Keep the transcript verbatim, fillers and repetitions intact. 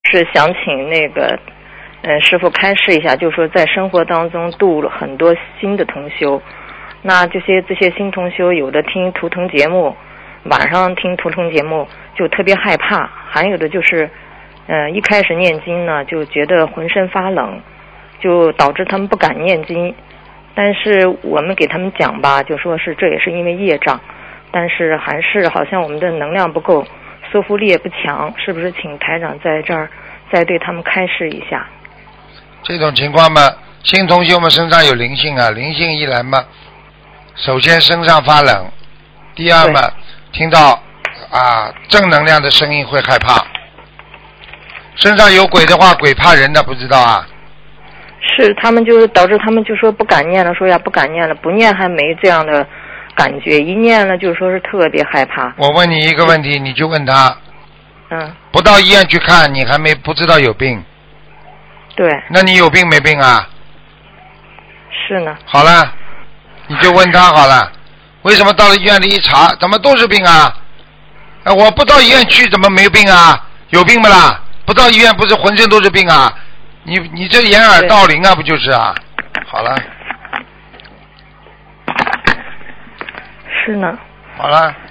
是想请那个呃师傅开示一下，就是说在生活当中度了很多新的同修，那这些这些新同修有的听图腾节目，晚上听图腾节目就特别害怕，还有的就是呃一开始念经呢就觉得浑身发冷，就导致他们不敢念经。但是我们给他们讲吧，就说是这也是因为业障，但是还是好像我们的能量不够，修复力也不强，是不是请台长在这儿再对他们开示一下？ 这种情况嘛，新同学们身上有灵性啊，灵性一来嘛，首先身上发冷，第二嘛，听到啊正能量的声音会害怕。身上有鬼的话，鬼怕人的，不知道啊？ 是，他们就是导致他们就说不敢念了，说呀不敢念了，不念还没这样的感觉，一念了就说是特别害怕。 我问你一个问题，你就问他。 嗯。 不到医院去看，你还没不知道有病。 对。 那你有病没病啊？ 是呢。 好了，你就问他好了，为什么到了医院里一查，怎么都是病啊？啊，我不到医院去怎么没病啊？有病不啦？不到医院不是浑身都是病啊？你你这掩耳盗铃啊，不就是啊？好了。 是呢。 好了。